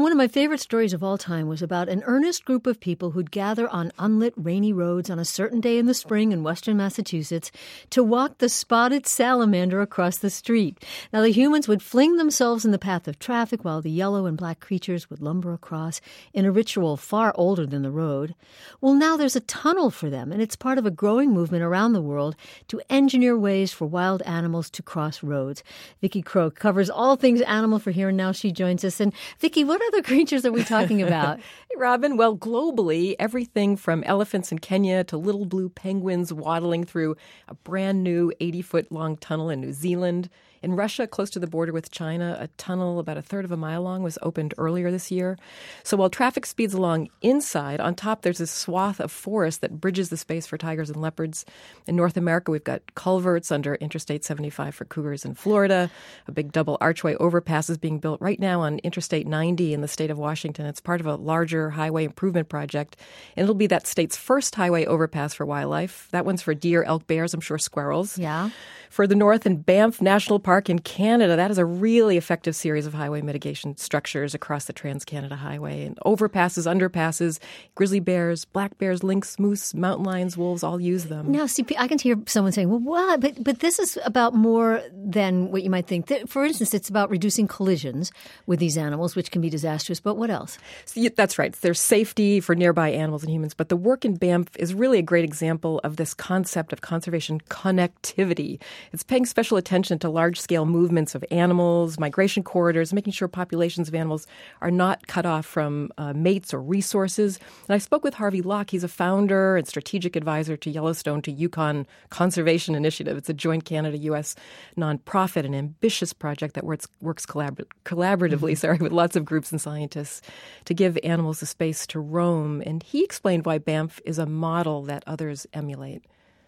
And one of my favorite stories of all time was about an earnest group of people who'd gather on unlit, rainy roads on a certain day in the spring in western Massachusetts to walk the spotted salamander across the street. Now, the humans would fling themselves in the path of traffic while the yellow and black creatures would lumber across in a ritual far older than the road. Well, now there's a tunnel for them, and it's part of a growing movement around the world to engineer ways for wild animals to cross roads. Vicki Croke covers all things animal for Here and Now. She joins us. And Vicki, what other creatures are we talking about? Hey, Robin. Well, globally, everything from elephants in Kenya to little blue penguins waddling through a brand new 80-foot-long tunnel in New Zealand. In Russia, close to the border with China, a tunnel about a third of a mile long was opened earlier this year. So while traffic speeds along inside, on top there's this swath of forest that bridges the space for tigers and leopards. In North America, we've got culverts under Interstate 75 for cougars in Florida. A big double archway overpass is being built right now on Interstate 90 in the state of Washington. It's part of a larger highway improvement project. And it'll be that state's first highway overpass for wildlife. That one's for deer, elk, bears, I'm sure squirrels. Yeah. Further north in Banff National Park in Canada, that is a really effective series of highway mitigation structures across the Trans-Canada Highway. And overpasses, underpasses, grizzly bears, black bears, lynx, moose, mountain lions, wolves all use them. Now, see, I can hear someone saying, well, what? But this is about more than what you might think. For instance, it's about reducing collisions with these animals, which can be disastrous. But what else? So, that's right. There's safety for nearby animals and humans. But the work in Banff is really a great example of this concept of conservation connectivity. It's paying special attention to large-scale movements of animals, migration corridors, making sure populations of animals are not cut off from mates or resources. And I spoke with Harvey Locke. He's a founder and strategic advisor to Yellowstone to Yukon Conservation Initiative. It's a joint Canada-U.S. nonprofit, an ambitious project that works collaboratively with lots of groups and scientists to give animals the space to roam. And he explained why Banff is a model that others emulate.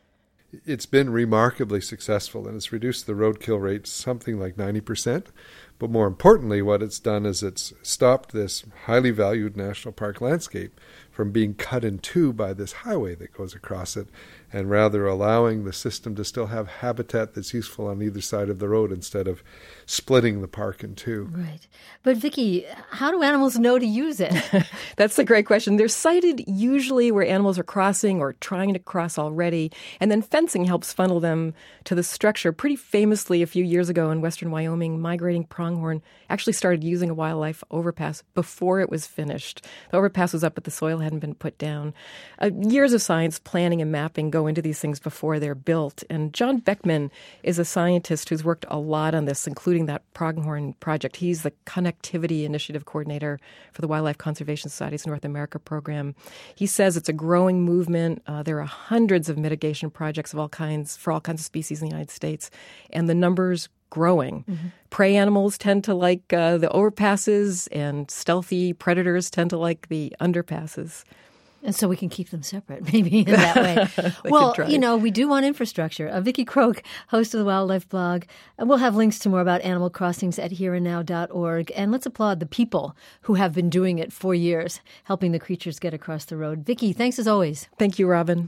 It's been remarkably successful, and it's reduced the roadkill rate something like 90%. But more importantly, what it's done is it's stopped this highly valued national park landscape from being cut in two by this highway that goes across it, and rather allowing the system to still have habitat that's useful on either side of the road instead of splitting the park in two. Right. But Vicki, how do animals know to use it? That's a great question. They're sighted usually where animals are crossing or trying to cross already, and then fencing helps funnel them to the structure. Pretty famously, a few years ago in western Wyoming, migrating pronghorn actually started using a wildlife overpass before it was finished. The overpass was up, but the soil hadn't been put down. Years of science, planning, and mapping go into these things before they're built. And John Beckman is a scientist who's worked a lot on this, including that pronghorn project. He's the Connectivity Initiative Coordinator for the Wildlife Conservation Society's North America program. He says it's a growing movement. There are hundreds of mitigation projects of all kinds for all kinds of species in the United States, and the numbers growing. Mm-hmm. Prey animals tend to like the overpasses, and stealthy predators tend to like the underpasses. And so we can keep them separate, maybe in that way. Well, we do want infrastructure. Vicki Croke, host of the Wildlife Blog. And we'll have links to more about animal crossings at hereandnow.org. And let's applaud the people who have been doing it for years, helping the creatures get across the road. Vicki, thanks as always. Thank you, Robin.